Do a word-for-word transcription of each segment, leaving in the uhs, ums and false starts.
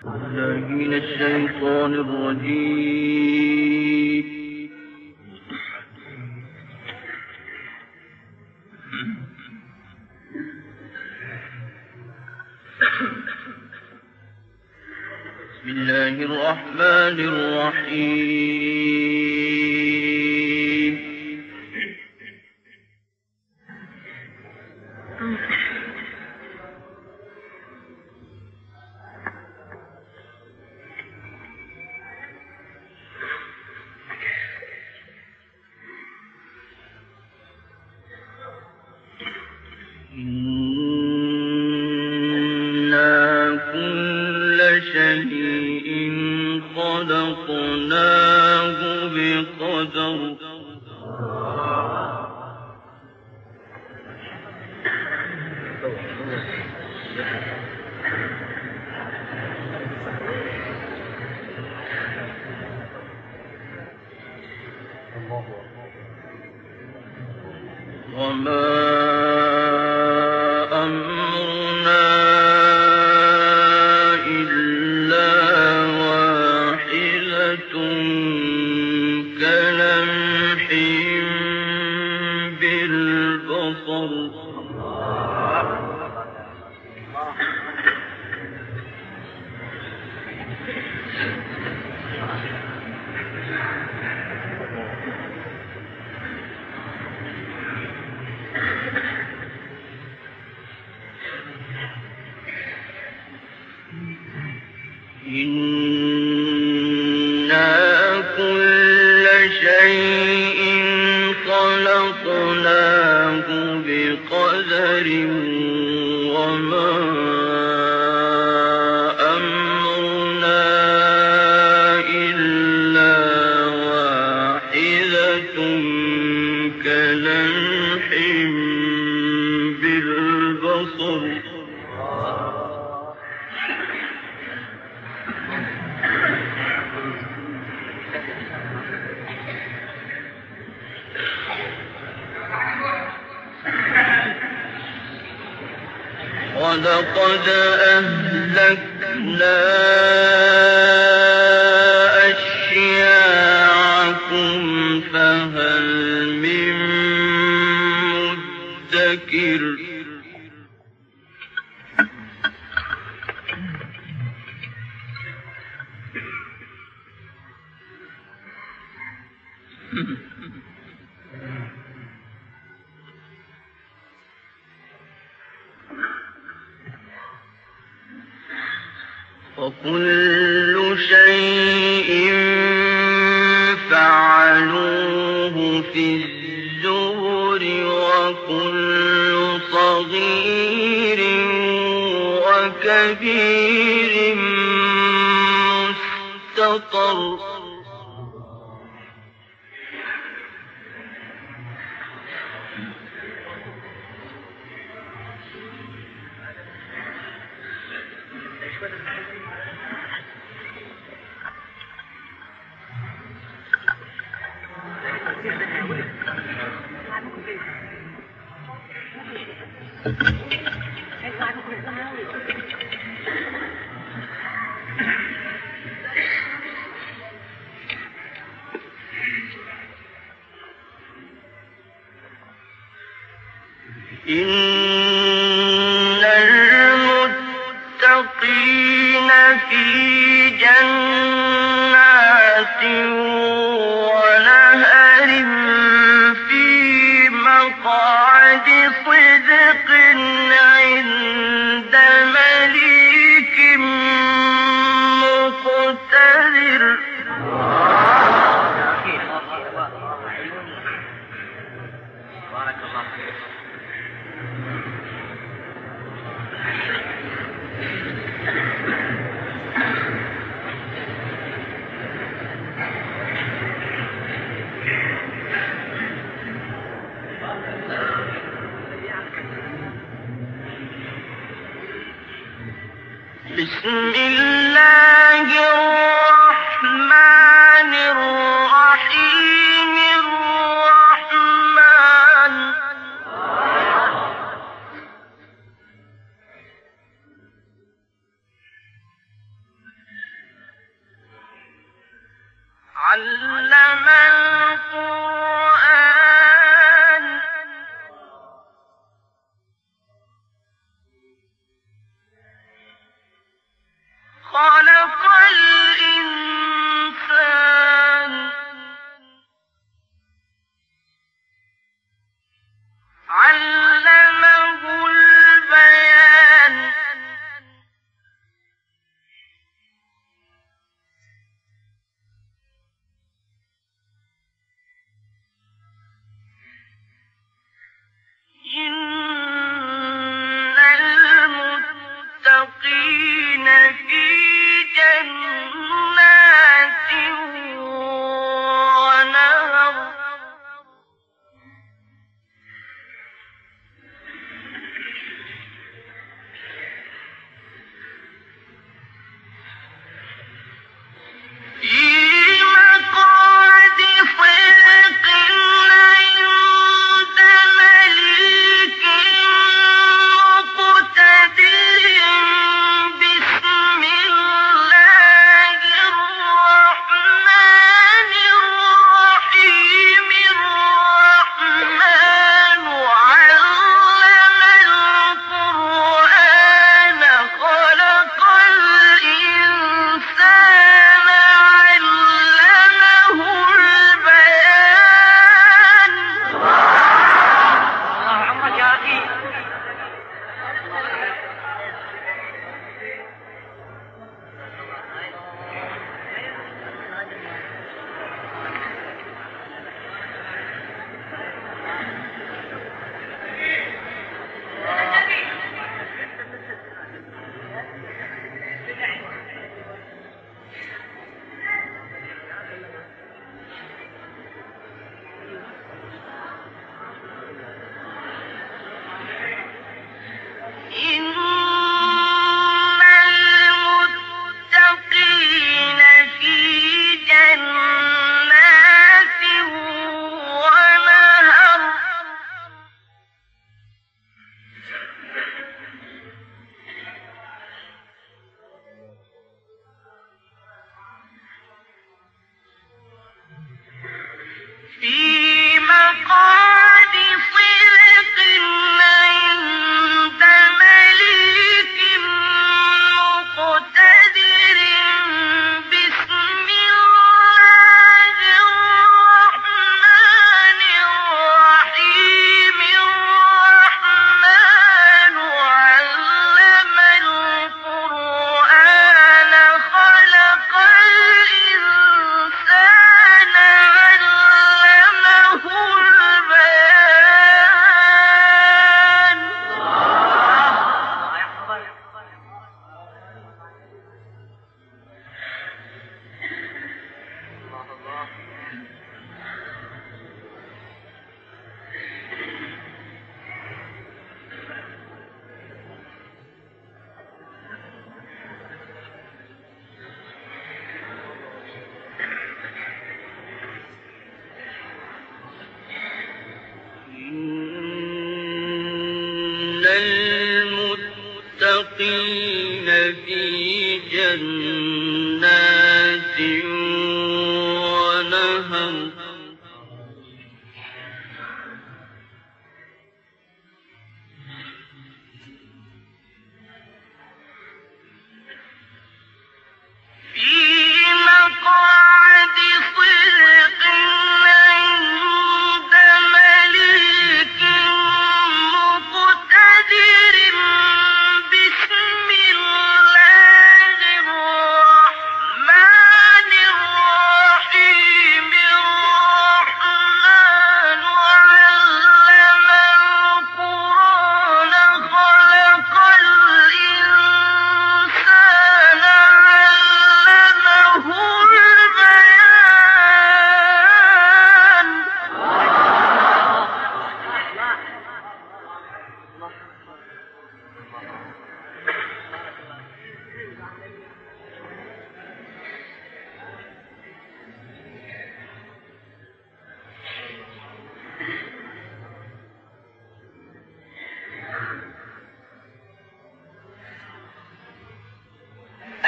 بالله من الشيطان الرجيم. بسم الله الرحمن الرحيم. إنا كل شيء خلقناه بقدر. وما أمرنا إلا واحدة كلمح بالبصر. إنا كل شيء خلقناه بقدر. وما أمرنا إلا واحدة كلمح بالبصر. ولقد أهلكنا أشياعكم فهل من مدكر. وكل شيء فعلوه في الزبر. وكل صغير وكبير مستطر. إن المتقين في جنات ونهر في مقعد صدق عند مليك مقتدر. بارك الله فيك. بسم الله الرحمن الرحيم. الرحمن علم القرآن خلق الإنسان علمه البيان إن المتقين في جنات ونهر في مقعد صدق عند مليك مقتدر بسم الله الرحمن الرحيم الرحمن علم القرآن خلق الإنسان علمه البيان. الله عمرك يا أخي. إن المتقين في جنات ونهر في مقعد صدق عند مليك مقتدر بسم الله الرحمن الرحيم الرحمن علم القرآن خلق الإنسان علمه البيان. إن المتقين في جنات ونهر في مقعد صدق عند مليك مقتدر بسم الله الرحمن الرحيم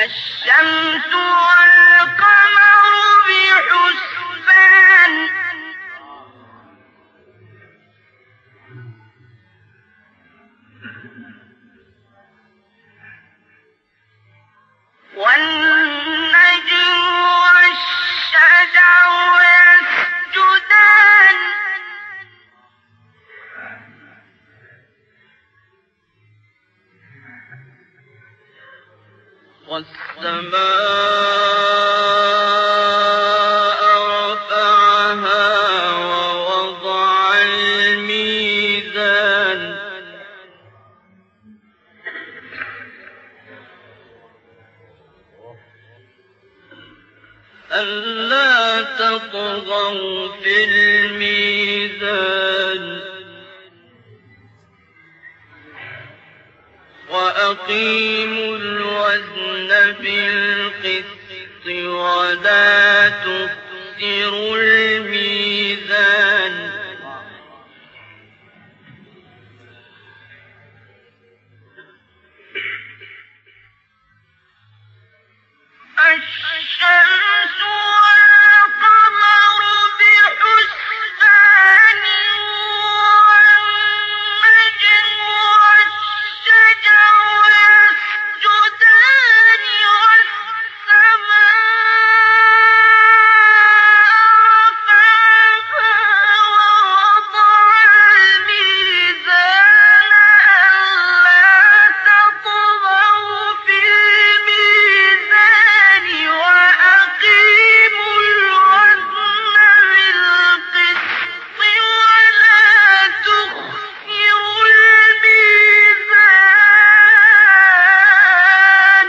الشمس والقمر بحسبان والنجم والشجر يسجدان والسماء رفعها ووضع الميزان ألا تطغوا في الميزان وأقيموا الوزن بالقسط ولا تخسروا الميزان الشمس والقمر بحسبان والنجم والشجر يسجدان والسماء رفعها ووضع الميزان ألا تطغوا في الميزان وأقيموا الوزن بالقسط ولا تخسروا الميزان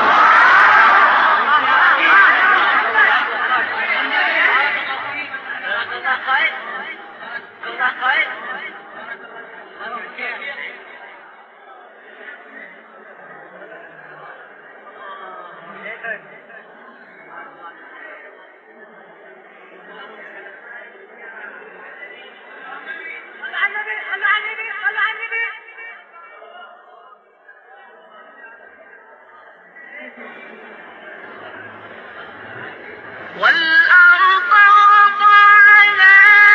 والأرض وضعها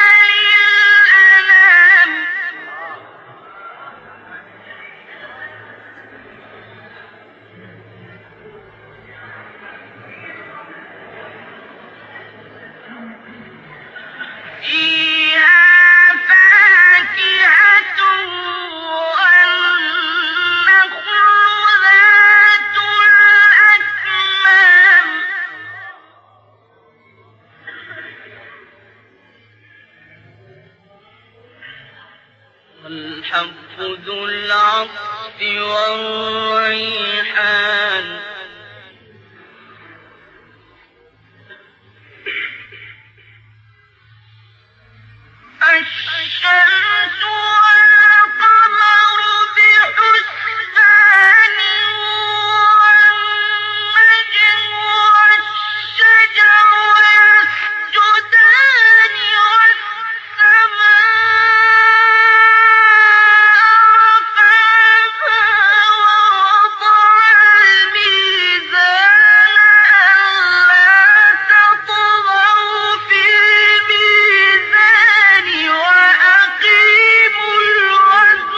للأنام فيها فاكهة والنخل ذات الأكمام والحب ذو العصف والريحان الشمس والقمر بحسبان والنجم والشجر يسجدان والسماء رفعها ووضع الميزان ألا تطغوا في الميزان وأقيموا الوزن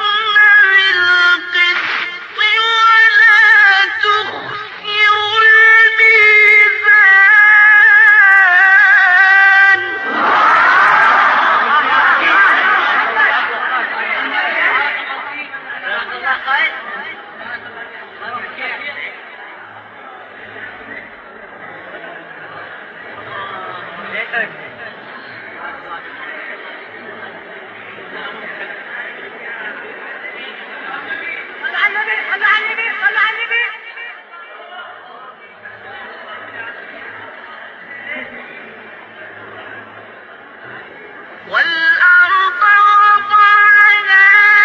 بالقسط ولا تخسروا الميزان والأرض وضعها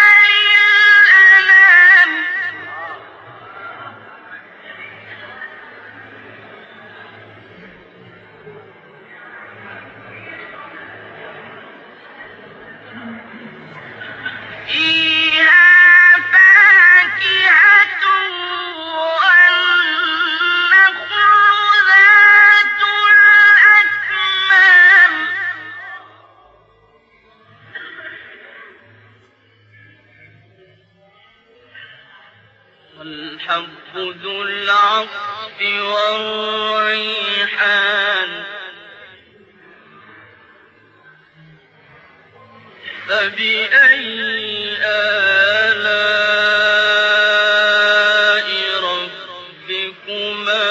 للأنام ذو العصف والريحان فبأي آلاء ربكما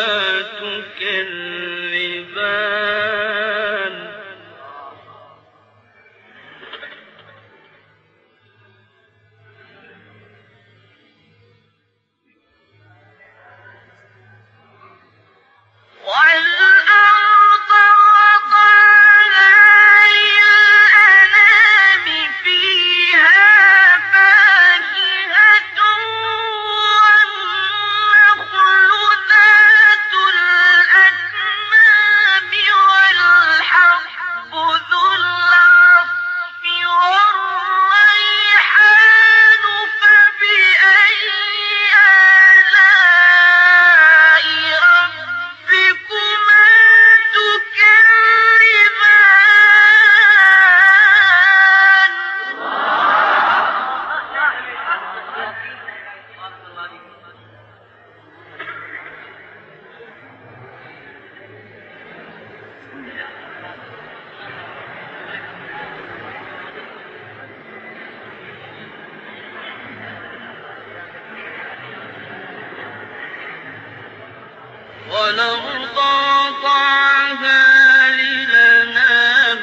تكذبان والأرض وضعها للأنام فيها فاكهة والنخل ذات الأكمام والحب ذو العصف والريحان فبأي آلاء ربكما والأرض وضعها للأنام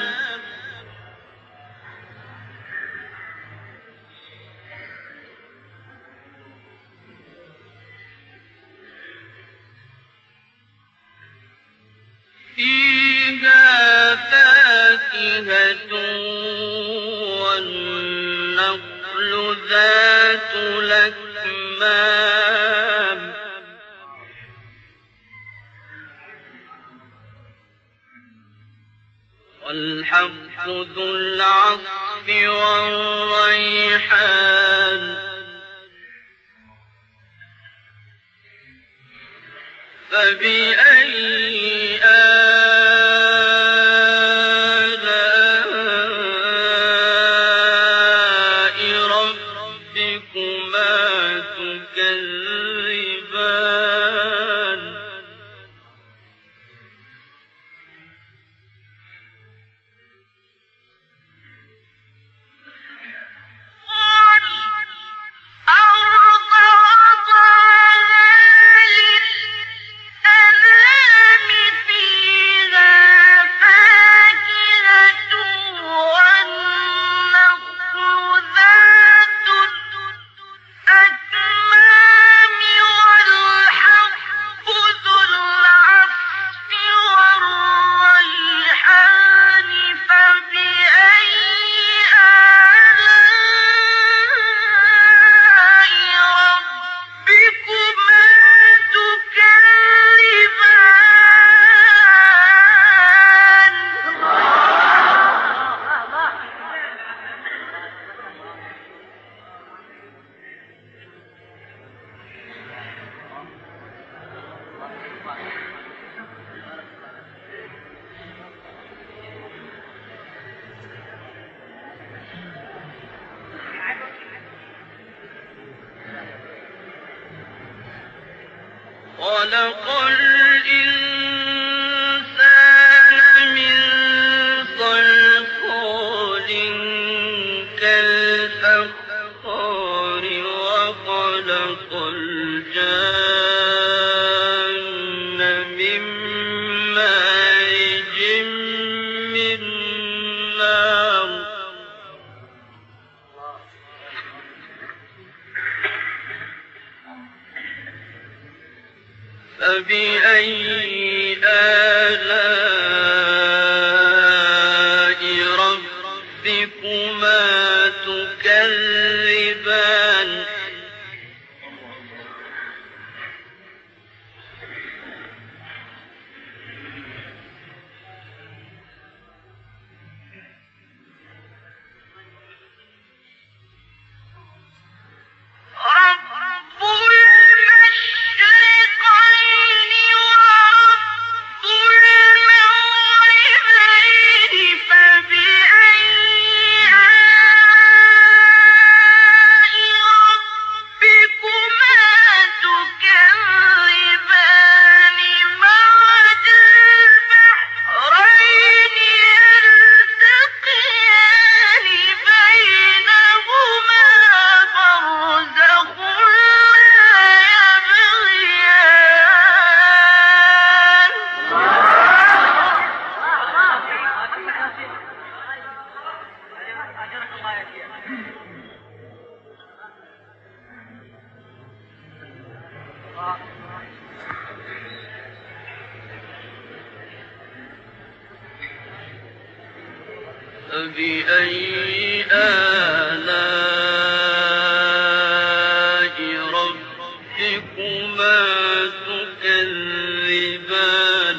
فيها فاكهة والنخل ذات الأكمام والحب ذو العصف والريحان فبأي آلاء ربكما تكذبان والأرض وضعها للأنام فيها فاكهة والنخل ذات الأكمام والحب ذو العصف والريحان فبأي آلاء ربكما خلق الإنسان من صلصال كالفخار وخلق الجان من مارج من نار فبأي آلاء ربكما تكذبان رب المشرقين ورب المغربين فبأي آلاء ربكما تكذبان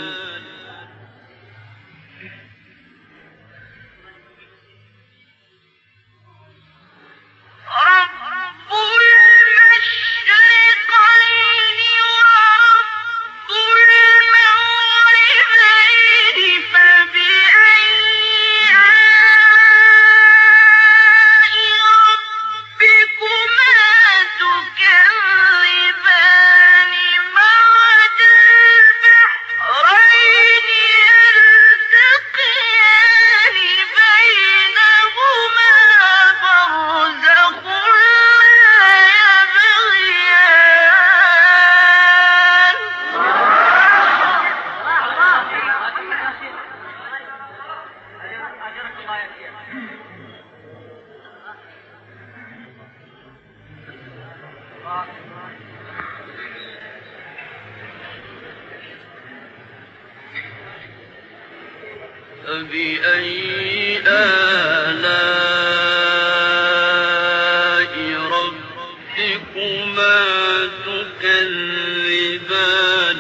فبأي آلاء ربكما تكذبان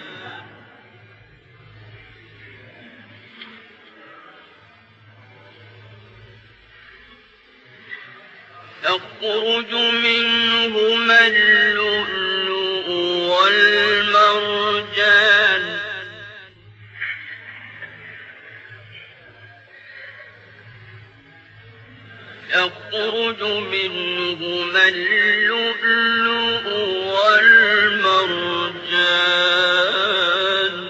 يخرج منهما اللؤلؤ والمرجان يخرج منهما اللؤلؤ والمرجان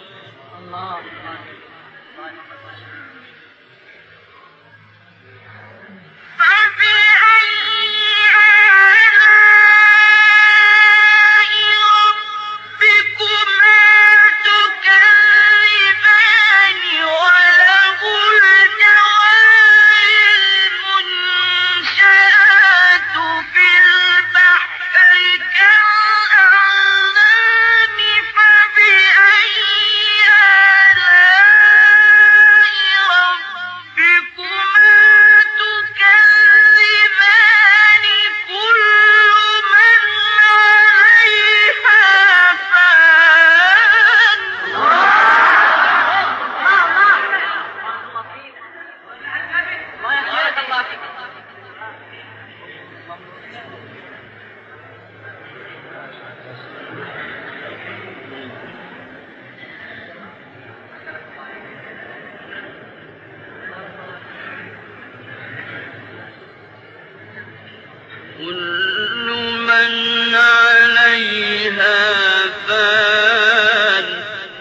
كل من عليها فان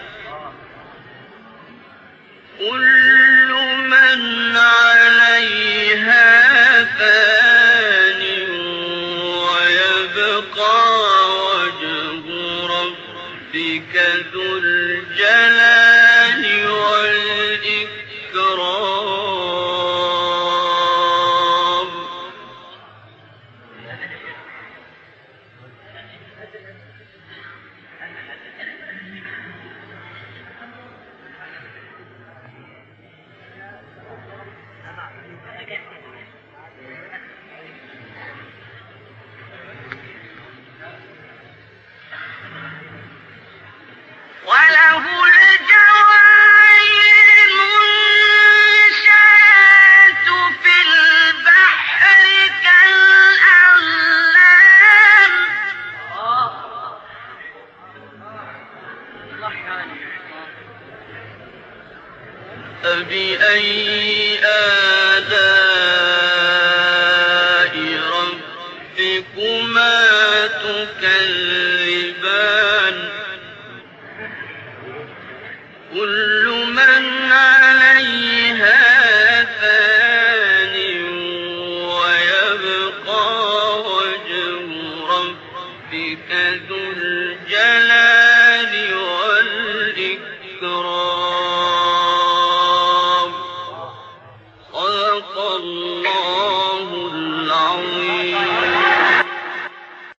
كل من عليها فان ويبقى وجه ربك ذو الجلال والإكرام وله الجوار المنشآت في البحر كالأعلام فبأي آلاء ربكما تكذبان كل من عليها فان ويبقى وجه ربك ذو الجلال والإكرام